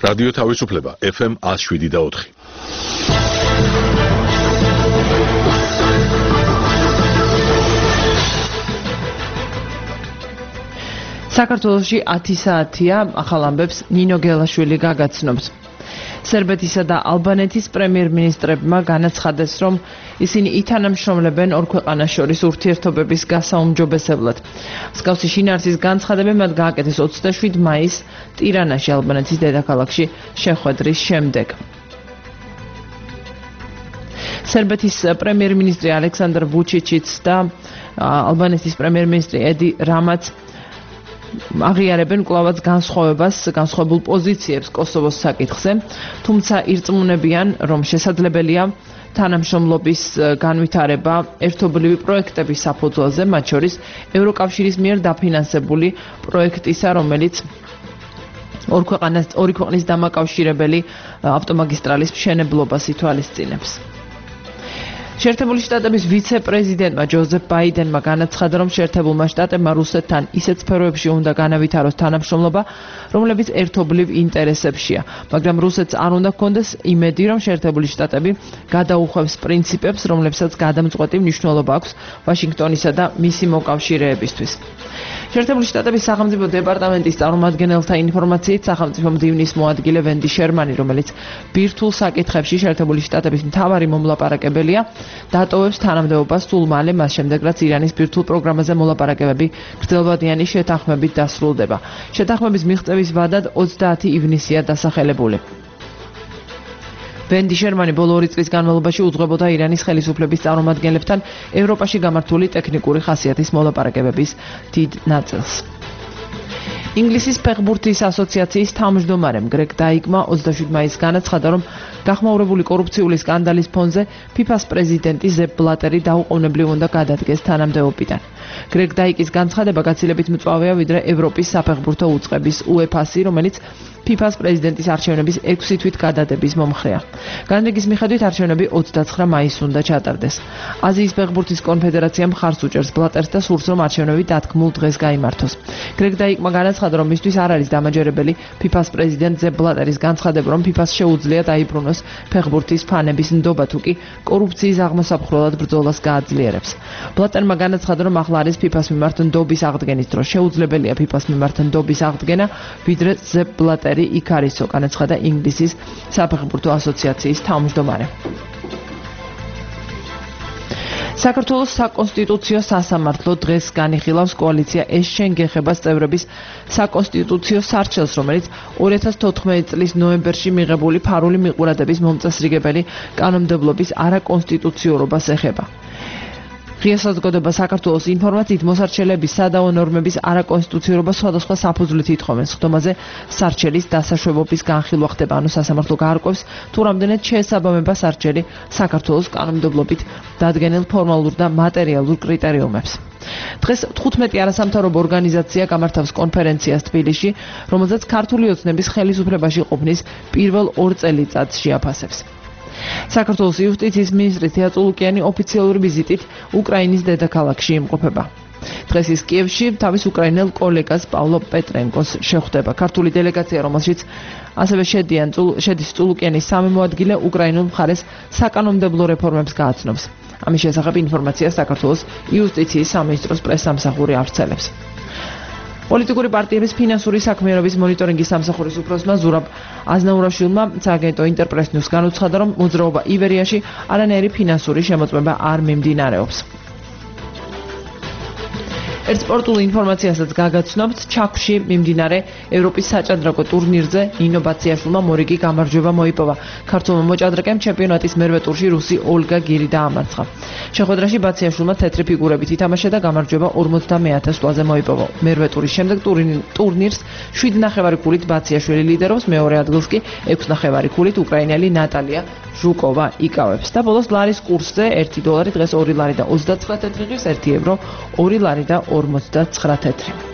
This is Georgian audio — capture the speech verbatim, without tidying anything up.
რადიო თავისუფლება ეფ ემ one oh seven და four. საქართველოში ათი საათია ახალ ამბებს ნინო გელაშვილი გაგაცნობთ. სერბეთისა და ალბანეთის პრემიერ-მინისტრებმა განაცხადეს, რომ ისინი ითანამშრომლებენ ორ ქვეყანას შორის ურთიერთობების გასაუმჯობესებლად. მსგავსი შინაარსის განცხადები მათ გააკეთეს ოცდაშვიდი მაისს ტირანაში, ალბანეთის დედაქალაქში შეხვედრის შემდეგ. სერბეთის პრემიერ-მინისტრი ალექსანდრ ვუჩიჩიც და ალბანეთის პრემიერ-მინისტრი ედი რამაც აღიარებენ კვლავაც განსხვავებას, განსხვავებულ პოზიციებს კოსოვოს საკითხზე, თუმცა ირწმუნებიან, რომ შესაძლებელია თანამშრომლობის განვითარება ერთობლივი პროექტების საფუძველზე, მათ შორის ევროკავშირის მიერ დაფინანსებული პროექტისა, რომელიც ორ ქვეყანას ორი ქვეყნის დამაკავშირებელი ავტომაგისტრალის მშენებლობას ითვალისწინებს. შეერთებული შტატების ვიცე-პრეზიდენტმა ჯოზეფ ბაიდენმა განაცხადა, რომ შეერთებულმა შტატებმა რუსეთთან ისეთ სფეროებში უნდა განავითაროს თანამშრომლობა, რომლებიც ერთობლივ ინტერესებშია, მაგრამ რუსეთს არ უნდა ჰქონდეს იმედი, რომ შეერთებული შტატები გადაუხვევს პრინციპებს, რომლებსაც გადამწყვეტი მნიშვნელობა აქვს ვაშინგტონისა და მისი მოკავშირეებისთვის. შეერთებული შტატების სახელმწიფო დეპარტამენტის წარმომადგენელთა ინფორმაციით, სახელმწიფო მდივნის მოადგილე ვენდი შერმანი, რომელიც ბირთვულ საკითხებში შეერთებული შტატების მთავარი მომლაპარაკებელია, დატოვებს თანამდებობას სულ მალე, მას შემდეგ, რაც ირანის ბირთვულ პროგრამაზე მოლაპარაკებები გრძელვადიანი შეთანხმებით დასრულდება. შეთანხმების მიღწევის ვადად ოცდაათი ივნისია დასახელებული. ვენდი შერმანი ბოლო ორი წლის განმავლობაში უძღვებოდა ირანის ხელისუფლების წარმომადგენლებთან ევროპაში გამართული ტექნიკური ხასიათის მოლაპარაკებების დიდ ნაწილს. ინგლისის ფეხბურთის ასოციაციის თავმჯდომარემ გრეგ დაიკმა ოცდაშვიდი მაისს განაცხადა, რომ გახმაურებული კორუფციული სკანდალის ფონზე ფიფას პრეზიდენტი ზეპ ბლატერი დაუყოვნებლივ უნდა გადადგეს თანამდებობიდან. გრეგ დაიკის განცხადება გაცილებით მწვავეა, ვიდრე ევროპის საფეხბურთო უწყების უეფასი, რომელიც ფიფას პრეზიდენტის არჩევნების ექვსი თვით გადადების მომხრეა. განრიგის მიხედვით არჩევნები ოცდაცხრა მაისს უნდა ჩატარდეს. აზიის ფეხბურთის კონფედერაცია მხარს უჭერს ბლატერს და სურს, რომ არჩევნები დათქმულ დღეს გაიმართოს. გრეგ დაიკმა განაცხადა, რომ მისთვის არ არის დამაჯერებელი ფიფას პრეზიდენტ ზეპ ბლატერის განცხადება, რომ ფიფას შეუძლია დაიბრუნოს ფეხბურთის ფანების ნდობა, თუ კი კორუფციის აღმოსაფხვრელად ბრძოლას გააძლიერებს. ბლატერმა განაცხადა, რომ ახლა არის ფიფას მიმართ ნდობის აღდგენის დრო. შეუძლებელია ფიფას მიმართ ნდობის აღდგენა, ვიდრე ზეპ ბლატერი იქ არისო, განაცხადა ინგლისის საფეხბურთო ასოციაციის თავმჯდომარე. საქართველოს საკონსტიტუციო სასამართლო დღეს განიხილავს კოალიცია ეს შენ გეხებას წევრების საკონსტიტუციო სარჩელს, რომელიც ორი ათას თოთხმეტი წლის ნოემბერში მიღებული ფარული მიყურადების მომწესრიგებელი კანონმდებლობის არაკონსტიტუციურობას ეხება. ღია საზოგადოება საქართველოს ინფორმაციით მოსარჩელების სადავო ნორმების არაკონსტიტუციურობა სხვადასხვა საფუძვლით ითხოვენ. სხდომაზე სარჩელის დასაშვებობის განხილვა ხდება, ანუ სასამართლო გაარკვევს, თუ რამდენად შეესაბამება სარჩელი საქართველოს კანონმდებლობით დადგენილ ფორმალურ და მატერიალურ კრიტერიუმებს. დღეს თხუთმეტი არასამთავრობო ორგანიზაცია გამართავს კონფერენციას თბილისში, რომელზეც ქართული ოცნების ხელისუფლებაში ყოფნის პირველ ორ წელიწადს შეაფასებს. საქართველოს იუსტიციის მინისტრი თეა წულუკიანი ოფიციალური ვიზიტით უკრაინის დედაქალაქში იმყოფება. დღეს ის კიევში თავის უკრაინელ კოლეგას პავლო პეტრენკოს შეხვდება. ქართული დელეგაცია, რომელშიც ასევე შედიან შედის წულუკიანის სამი მოადგილე, უკრაინულ მხარეს საკანონმდებლო რეფორმებს გააცნობს. ამის შესახებ ინფორმაცია საქართველოს იუსტიციის სამინისტროს პრესსამსახური ავრცელებს. პოლიტიკური პარტიების ფინანსური საქმიანობის მონიტორინგის სამსახურის უფროსმა ზურაბ აზნაურაშვილმა სააგენტო ინტერპრეს ნიუს განუცხადა, რომ მოძრაობა ივერიაში არანაირი ფინანსური შემოწმება არ მიმდინარეობს. ერთ სპორტულ ინფორმაციასაც გაგაცნობთ, ჩაქვში მიმდინარე ევროპის საჭადრაკო ტურნირზე ნინო ბაციაშვილმა მორიგი გამარჯვება მოიპოვა. ქართველმა მოჭადრაკემ ჩემპიონატის მერვე ტურში რუსი ოლგა გირი დაამარცხა. შეხვედრაში ბაციაშვილმა თეთრი ფიგურებით ითამაშა და გამარჯვება ორმოცდამეათე სვლაზე მოიპოვა. მერვე ტურის შემდეგ ტურნირს შვიდ ნახევარი ქულით ბაციაშვილი ლიდერობს, მეორე ადგილს კი ექვს ნახევარი ქულით უკრაინელი ნატალია ჟუკოვა იკავებს. და ბოლოს ლარის კურსზე ერთი დოლარი დღეს ორი ლარი და ოცდაცხრა თეთრი ღირს, ერთი ევრო ორი ლარი და ორმოცდაცხრა თეთრი.